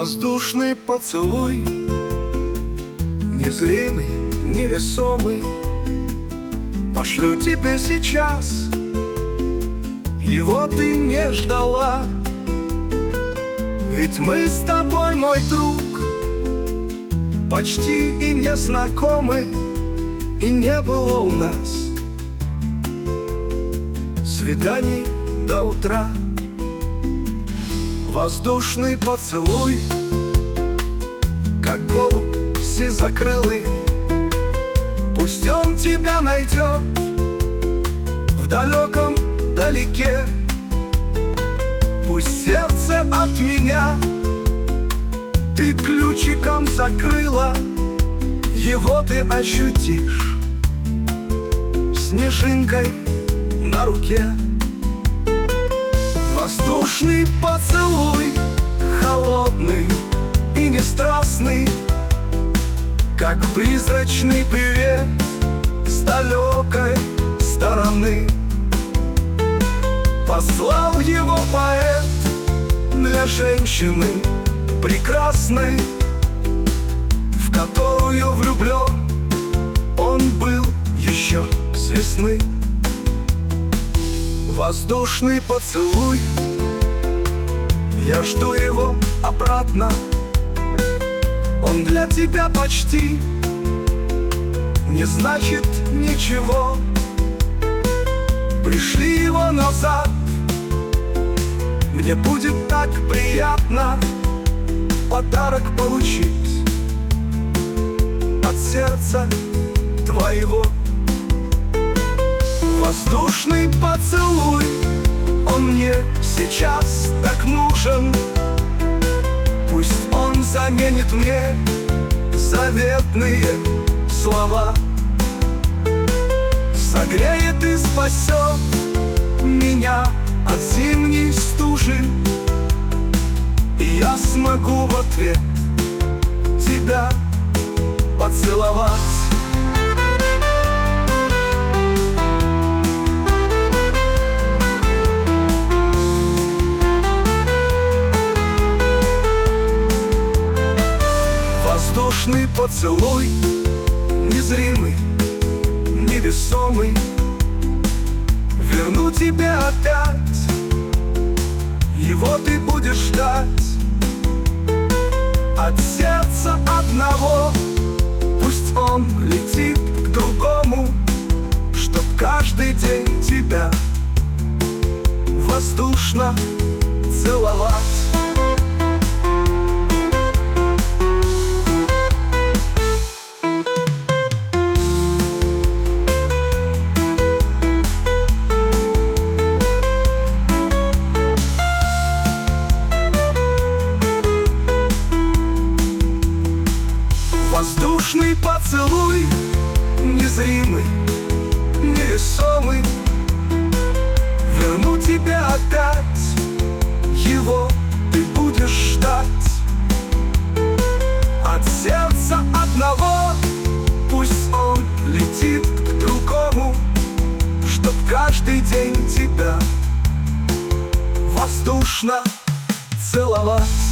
Воздушный поцелуй, незримый, невесомый, пошлю тебе сейчас. Его ты не ждала, ведь мы с тобой, мой друг, почти и не знакомы, и не было у нас свиданий до утра. Воздушный поцелуй, как голубь сизокрылый, пусть он тебя найдет в далеком далеке. Пусть сердце от меня ты ключиком закрыла, его ты ощутишь снежинкой на руке. Воздушный поцелуй, холодный и нестрастный, как призрачный привет с далекой стороны. Послал его поэт для женщины прекрасной, в которую влюблен он был еще с весны. Воздушный поцелуй, я жду его обратно, он для тебя почти не значит ничего. Пришли его назад, мне будет так приятно подарок получить от сердца твоего. Воздушный поцелуй, он мне сейчас так нужен, пусть он заменит мне заветные слова, согреет и спасет меня от зимней стужи, и я смогу в ответ тебя поцеловать. Воздушный поцелуй, незримый, невесомый, верну тебе опять, его ты будешь ждать. От сердца одного пусть он летит к другому, чтоб каждый день тебя воздушно целовать. Воздушный поцелуй, незримый, невесомый, верну тебя опять, его ты будешь ждать. От сердца одного пусть он летит к другому, чтоб каждый день тебя воздушно целовать.